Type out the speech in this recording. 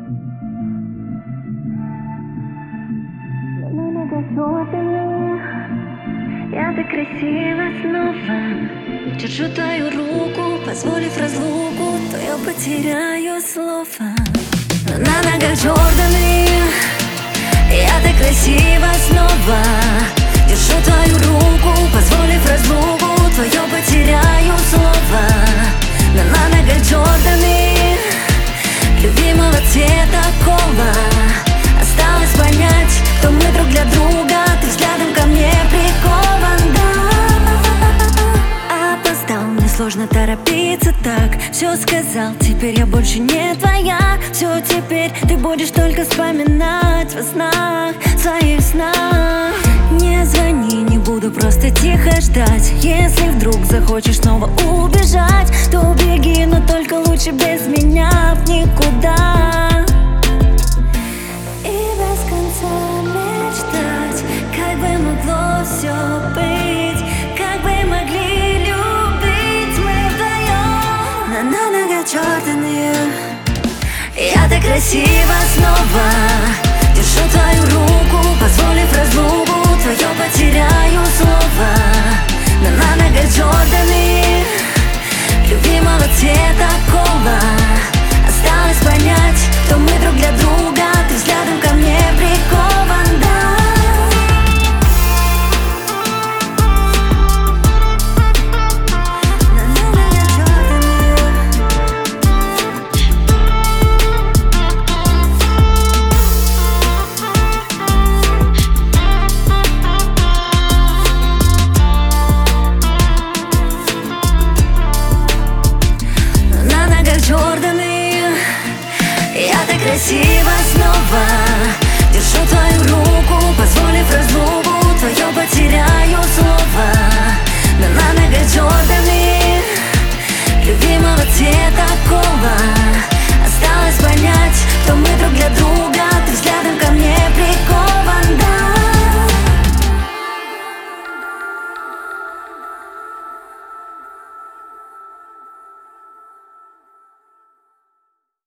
Я так красива снова держу твою руку, позволив разлуку, то я потеряю слова. На ногах Джорданы, я так красива снова держу твою руку, позволив разлуку, то я потеряю слова. На ногах Джорданы любимого цвета кола. Осталось понять, кто мы друг для друга. Ты взглядом ко мне прикован, да. Опоздал, мне сложно торопиться так. Все сказал, теперь я больше не твоя. Все, теперь ты будешь только вспоминать во снах, в своих снах. Не звони, не буду просто тихо ждать. Если вдруг захочешь снова убежать, то убеги, но только лучше без меня в никуда. Все быть, как бы могли любить мы вдвоем. На ногах Джорданы, я так красива снова